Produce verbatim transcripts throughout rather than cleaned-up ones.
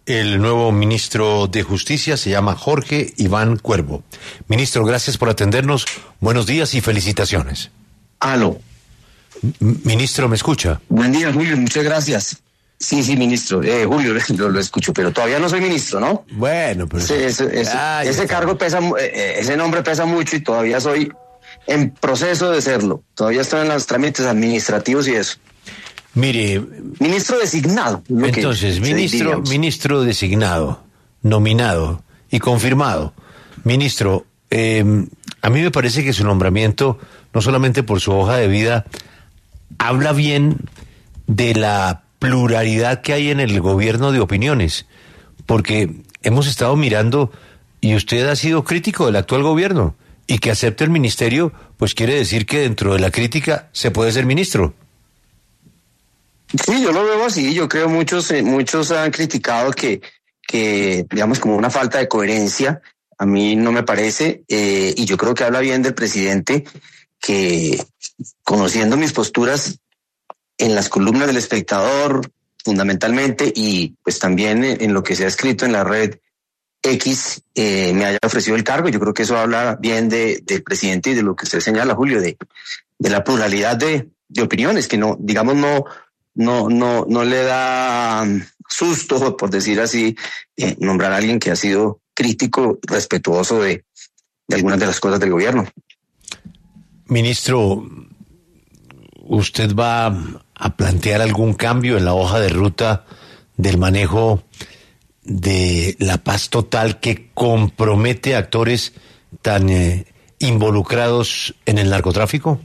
El nuevo ministro de Justicia se llama Jorge Iván Cuervo. Ministro, gracias por atendernos. Buenos días y felicitaciones. Aló. M- ministro, ¿me escucha? Buen día, Julio, muchas gracias. Sí, sí, ministro. Eh, Julio, lo, lo escucho, pero todavía no soy ministro, ¿no? Bueno, pero... Ese, ese, ese, ese cargo pesa, eh, ese nombre pesa mucho y todavía soy en proceso de serlo. Todavía estoy en los trámites administrativos y eso. Mire... Ministro designado. Entonces, ministro, ministro designado, nominado y confirmado. Ministro, eh, a mí me parece que su nombramiento, no solamente por su hoja de vida, habla bien de la pluralidad que hay en el gobierno de opiniones, porque hemos estado mirando y usted ha sido crítico del actual gobierno, y que acepte el ministerio, pues quiere decir que dentro de la crítica se puede ser ministro. Sí, yo lo veo así. Yo creo muchos eh, muchos han criticado que, que, digamos, como una falta de coherencia. A mí no me parece, eh, y yo creo que habla bien del presidente, que conociendo mis posturas en las columnas del Espectador, fundamentalmente, y pues también en, en lo que se ha escrito en la red X, eh, me haya ofrecido el cargo. Yo creo que eso habla bien de, del presidente y de lo que usted señala, Julio, de, de la pluralidad de, de opiniones, que no, digamos, no... No, no, no le da susto, por decir así, eh, nombrar a alguien que ha sido crítico, respetuoso de, de algunas de las cosas del gobierno. Ministro, ¿usted va a plantear algún cambio en la hoja de ruta del manejo de la paz total que compromete a actores tan eh, involucrados en el narcotráfico?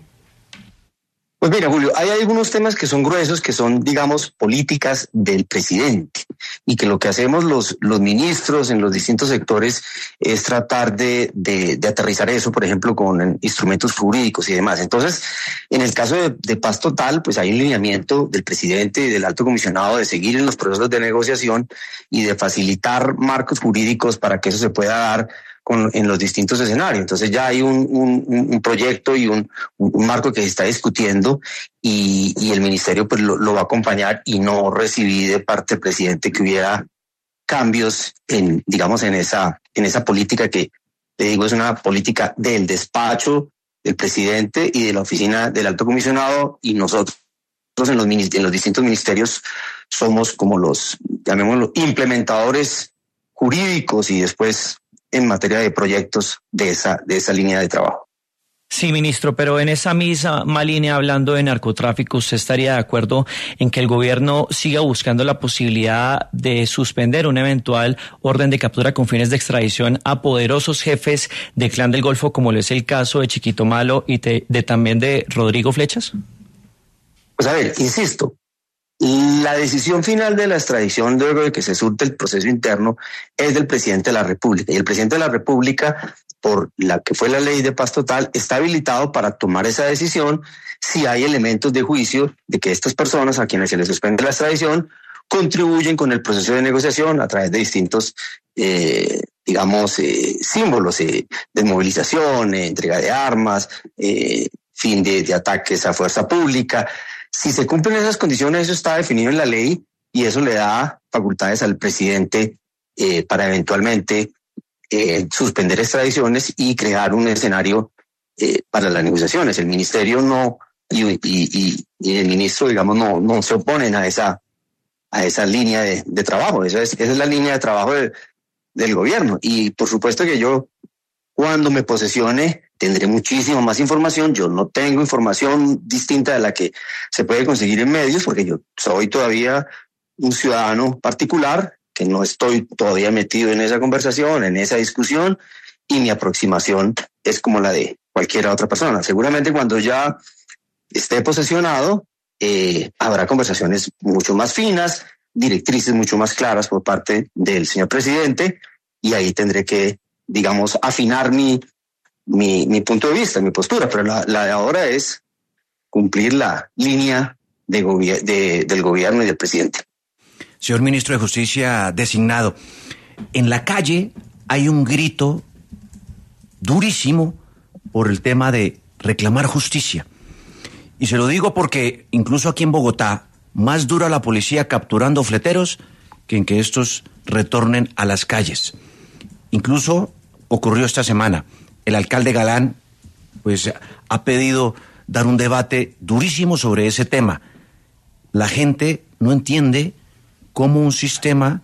Pues mira, Julio, hay algunos temas que son gruesos, que son, digamos, políticas del presidente, y que lo que hacemos los, los ministros en los distintos sectores es tratar de, de, de aterrizar eso, por ejemplo, con instrumentos jurídicos y demás. Entonces, en el caso de, de Paz Total, pues hay un lineamiento del presidente y del alto comisionado de seguir en los procesos de negociación y de facilitar marcos jurídicos para que eso se pueda dar Con, en los distintos escenarios. Entonces ya hay un, un, un proyecto y un, un marco que se está discutiendo, y, y el ministerio pues lo, lo va a acompañar, y no recibí de parte del presidente que hubiera cambios en, digamos, en esa, en esa política que, le digo, es una política del despacho del presidente y de la oficina del alto comisionado, y nosotros en los, en los distintos ministerios somos como los, llamémoslo, implementadores jurídicos y después en materia de proyectos de esa, de esa línea de trabajo. Sí, ministro, pero en esa misma línea, hablando de narcotráfico, ¿usted estaría de acuerdo en que el gobierno siga buscando la posibilidad de suspender un eventual orden de captura con fines de extradición a poderosos jefes del Clan del Golfo, como lo es el caso de Chiquito Malo y de, de también de Rodrigo Flechas? Pues a ver, insisto, la decisión final de la extradición, luego de que se surte el proceso interno, es del presidente de la República. Y el presidente de la República, por la que fue la ley de paz total, está habilitado para tomar esa decisión si hay elementos de juicio de que estas personas a quienes se les suspende la extradición contribuyen con el proceso de negociación a través de distintos, eh, digamos, eh, símbolos, eh, de movilización, eh, entrega de armas, eh, fin de, de ataques a fuerza pública. Si se cumplen esas condiciones, eso está definido en la ley, y eso le da facultades al presidente eh, para eventualmente eh, suspender extradiciones y crear un escenario eh, para las negociaciones. El ministerio no, y, y, y, y el ministro, digamos, no, no se oponen a esa, a esa línea de, de trabajo. Esa es, esa es la línea de trabajo de, del gobierno. Y por supuesto que yo, cuando me posesione, tendré muchísima más información. Yo no tengo información distinta de la que se puede conseguir en medios, porque yo soy todavía un ciudadano particular, que no estoy todavía metido en esa conversación, en esa discusión, y mi aproximación es como la de cualquier otra persona. Seguramente cuando ya esté posesionado, eh, habrá conversaciones mucho más finas, directrices mucho más claras por parte del señor presidente, y ahí tendré que, digamos, afinar mi Mi, mi punto de vista, mi postura, pero la, la de ahora es cumplir la línea de gobier- de, del gobierno y del presidente. Señor ministro de Justicia designado, en la calle hay un grito durísimo por el tema de reclamar justicia. Y se lo digo porque incluso aquí en Bogotá, más dura la policía capturando fleteros que en que estos retornen a las calles. Incluso ocurrió esta semana. El alcalde Galán pues ha pedido dar un debate durísimo sobre ese tema. La gente no entiende cómo un sistema,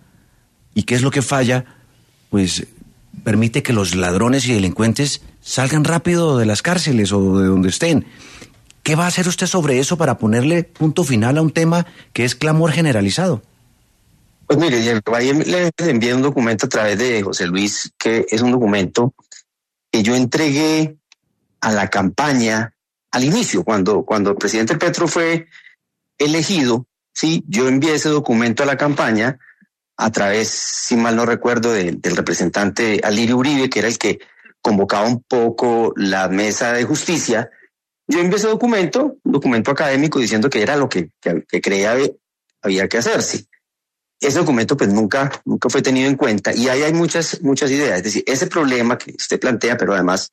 y qué es lo que falla, pues permite que los ladrones y delincuentes salgan rápido de las cárceles o de donde estén. ¿Qué va a hacer usted sobre eso para ponerle punto final a un tema que es clamor generalizado? Pues mire, ahí le envié un documento a través de José Luis, que es un documento que yo entregué a la campaña al inicio, cuando, cuando el presidente Petro fue elegido. Sí, yo envié ese documento a la campaña a través, si mal no recuerdo, de, del representante Alirio Uribe, que era el que convocaba un poco la mesa de justicia. Yo envié ese documento, un documento académico, diciendo que era lo que, que, que creía había que hacerse. Ese documento pues nunca, nunca fue tenido en cuenta, y ahí hay muchas, muchas ideas. Es decir, ese problema que usted plantea, pero además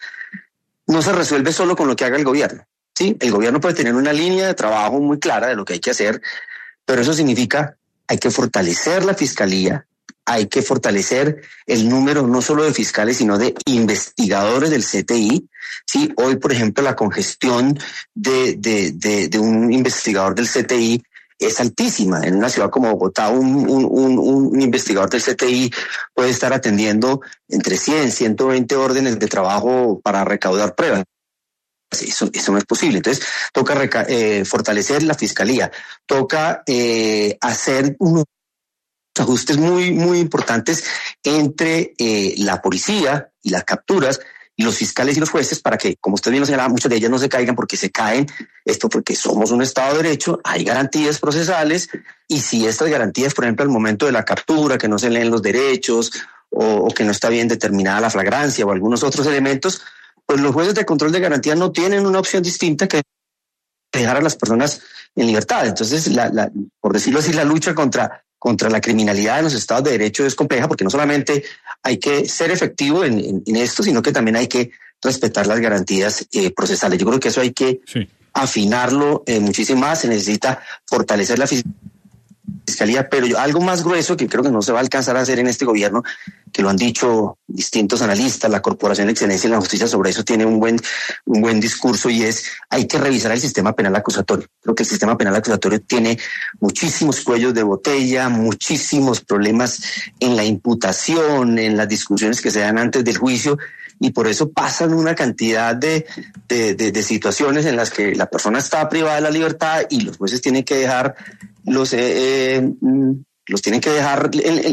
no se resuelve solo con lo que haga el gobierno. Sí, el gobierno puede tener una línea de trabajo muy clara de lo que hay que hacer, pero eso significa hay que fortalecer la fiscalía, hay que fortalecer el número no solo de fiscales, sino de investigadores del C T I. Sí, hoy, por ejemplo, la congestión de, de, de, de un investigador del C T I es altísima. En una ciudad como Bogotá, un, un, un, un investigador del C T I puede estar atendiendo entre cien, ciento veinte órdenes de trabajo para recaudar pruebas. Eso, eso no es posible. Entonces, toca reca- eh, fortalecer la fiscalía, toca eh, hacer unos ajustes muy, muy importantes entre eh, la policía y las capturas y los fiscales y los jueces, para que, como usted bien lo señalaba, muchas de ellas no se caigan, porque se caen, esto porque somos un Estado de Derecho, hay garantías procesales, y si estas garantías, por ejemplo, al momento de la captura, que no se leen los derechos, o, o que no está bien determinada la flagrancia, o algunos otros elementos, pues los jueces de control de garantía no tienen una opción distinta que dejar a las personas en libertad. Entonces, la, la, por decirlo así, la lucha contra, contra la criminalidad en los estados de derecho es compleja, porque no solamente hay que ser efectivo en, en, en esto, sino que también hay que respetar las garantías eh, procesales. Yo creo que eso hay que sí. afinarlo eh, muchísimo más. Se necesita fortalecer la fiscalía, pero yo, algo más grueso que creo que no se va a alcanzar a hacer en este gobierno, que lo han dicho distintos analistas, la Corporación de Excelencia en la Justicia sobre eso tiene un buen, un buen discurso, y es hay que revisar el sistema penal acusatorio. Creo que el sistema penal acusatorio tiene muchísimos cuellos de botella, muchísimos problemas en la imputación, en las discusiones que se dan antes del juicio, y por eso pasan una cantidad de, de, de, de situaciones en las que la persona está privada de la libertad y los jueces tienen que dejar los eh, eh, los tienen que dejar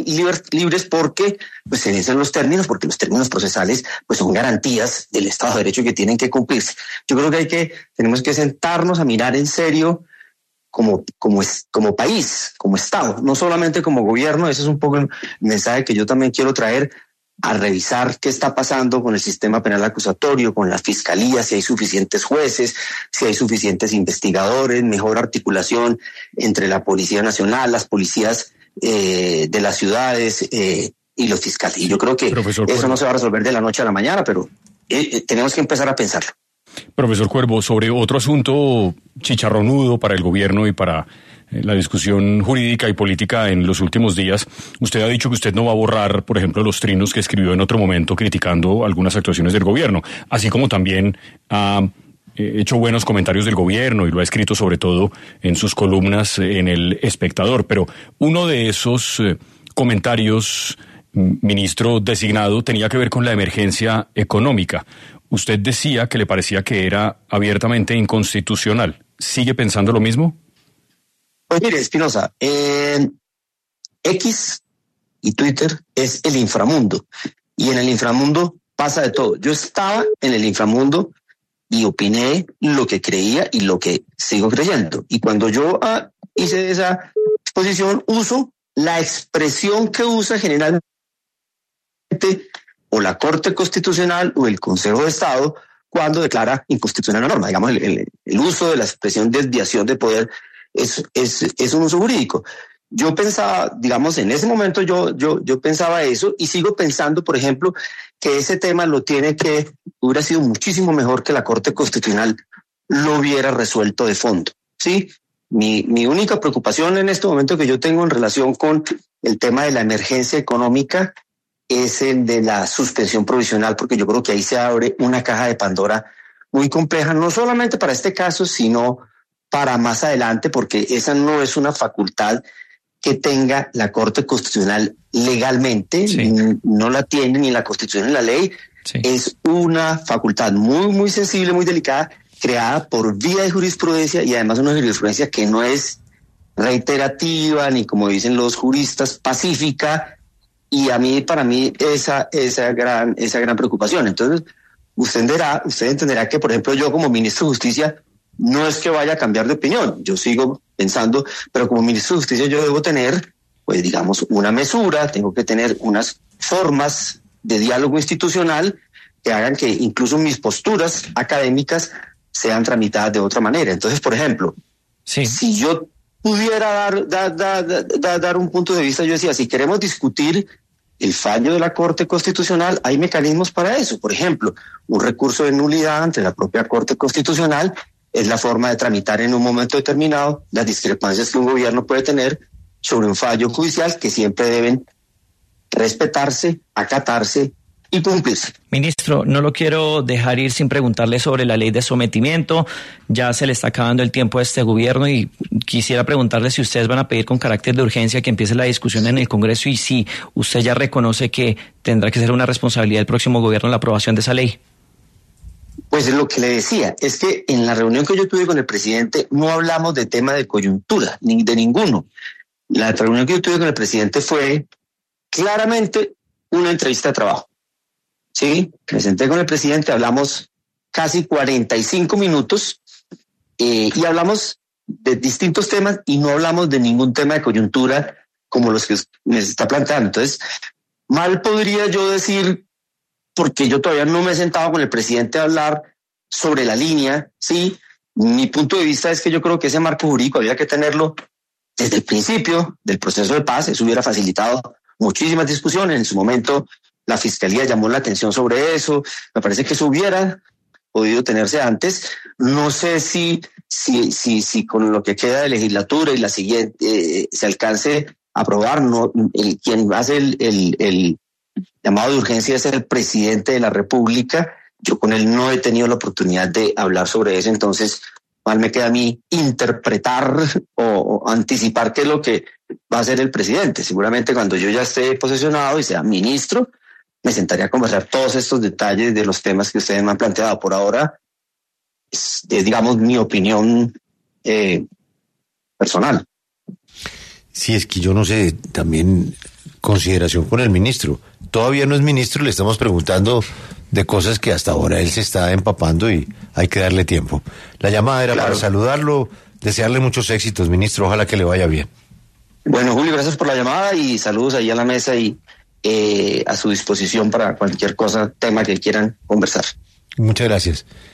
libres porque pues se vencen los términos, porque los términos procesales pues son garantías del Estado de Derecho que tienen que cumplirse. Yo creo que hay que tenemos que sentarnos a mirar en serio como como es como país, como Estado, no solamente como gobierno. Ese es un poco el mensaje que yo también quiero traer, a revisar qué está pasando con el sistema penal acusatorio, con la fiscalía, si hay suficientes jueces, si hay suficientes investigadores, mejor articulación entre la Policía Nacional, las policías eh, de las ciudades eh, y los fiscales. Y yo creo que Profesor eso Cuervo. No se va a resolver de la noche a la mañana, pero eh, tenemos que empezar a pensarlo. Profesor Cuervo, sobre otro asunto chicharronudo para el gobierno y para la discusión jurídica y política en los últimos días, usted ha dicho que usted no va a borrar, por ejemplo, los trinos que escribió en otro momento criticando algunas actuaciones del gobierno, así como también ha hecho buenos comentarios del gobierno y lo ha escrito sobre todo en sus columnas en El Espectador. Pero uno de esos comentarios, ministro designado, tenía que ver con la emergencia económica. Usted decía que le parecía que era abiertamente inconstitucional. ¿Sigue pensando lo mismo? Pues mire, Espinosa, eh, X y Twitter es el inframundo, y en el inframundo pasa de todo. Yo estaba en el inframundo y opiné lo que creía y lo que sigo creyendo. Y cuando yo ah, hice esa exposición, uso la expresión que usa generalmente o la Corte Constitucional o el Consejo de Estado cuando declara inconstitucional la norma. Digamos, el, el, el uso de la expresión desviación de poder Es, es, es un uso jurídico. Yo pensaba, digamos, en ese momento yo, yo, yo pensaba eso, y sigo pensando, por ejemplo, que ese tema lo tiene que, hubiera sido muchísimo mejor que la Corte Constitucional lo hubiera resuelto de fondo, ¿sí? Mi, mi única preocupación en este momento que yo tengo en relación con el tema de la emergencia económica es el de la suspensión provisional, porque yo creo que ahí se abre una caja de Pandora muy compleja, no solamente para este caso, sino para más adelante, porque esa no es una facultad que tenga la Corte Constitucional legalmente, sí. No la tiene ni la Constitución ni la ley, sí. Es una facultad muy, muy sensible, muy delicada, creada por vía de jurisprudencia y además una jurisprudencia que no es reiterativa ni, como dicen los juristas, pacífica, y a mí, para mí, esa, esa gran, esa gran preocupación. Entonces, usted entenderá, usted entenderá que, por ejemplo, yo como ministro de Justicia no es que vaya a cambiar de opinión, yo sigo pensando, pero como ministro de Justicia yo debo tener, pues digamos, una mesura, tengo que tener unas formas de diálogo institucional que hagan que incluso mis posturas académicas sean tramitadas de otra manera. Entonces, por ejemplo, sí. si yo pudiera dar, dar, dar, dar, dar un punto de vista, yo decía, si queremos discutir el fallo de la Corte Constitucional, hay mecanismos para eso. Por ejemplo, un recurso de nulidad ante la propia Corte Constitucional es la forma de tramitar en un momento determinado las discrepancias que un gobierno puede tener sobre un fallo judicial que siempre deben respetarse, acatarse y cumplirse. Ministro, no lo quiero dejar ir sin preguntarle sobre la ley de sometimiento. Ya se le está acabando el tiempo a este gobierno y quisiera preguntarle si ustedes van a pedir con carácter de urgencia que empiece la discusión en el Congreso y si usted ya reconoce que tendrá que ser una responsabilidad del próximo gobierno la aprobación de esa ley. Pues es lo que le decía, es que en la reunión que yo tuve con el presidente no hablamos de tema de coyuntura, ni de ninguno. La reunión que yo tuve con el presidente fue claramente una entrevista de trabajo. Sí, me senté con el presidente, hablamos casi cuarenta y cinco minutos eh, y hablamos de distintos temas y no hablamos de ningún tema de coyuntura como los que me está planteando. Entonces, mal podría yo decir, porque yo todavía no me he sentado con el presidente a hablar sobre la línea, sí. Mi punto de vista es que yo creo que ese marco jurídico había que tenerlo desde el principio del proceso de paz. Eso hubiera facilitado muchísimas discusiones. En su momento la Fiscalía llamó la atención sobre eso. Me parece que eso hubiera podido tenerse antes. No sé si, si, si, si con lo que queda de legislatura y la siguiente eh, se alcance a aprobar. No, el, quien hace el, el, el llamado de urgencia es el presidente de la República. Yo con él no he tenido la oportunidad de hablar sobre eso, entonces mal me queda a mí interpretar o, o anticipar qué es lo que va a hacer el presidente. Seguramente cuando yo ya esté posesionado y sea ministro, me sentaría a conversar todos estos detalles de los temas que ustedes me han planteado. Por ahora, es, es digamos, mi opinión eh, personal. Sí, es que yo no sé, también consideración con el ministro. Todavía no es ministro, le estamos preguntando de cosas que hasta ahora él se está empapando y hay que darle tiempo. La llamada era claro. Para saludarlo, desearle muchos éxitos, ministro, ojalá que le vaya bien. Bueno, Julio, gracias por la llamada y saludos ahí a la mesa y eh, a su disposición para cualquier cosa, tema que quieran conversar. Muchas gracias.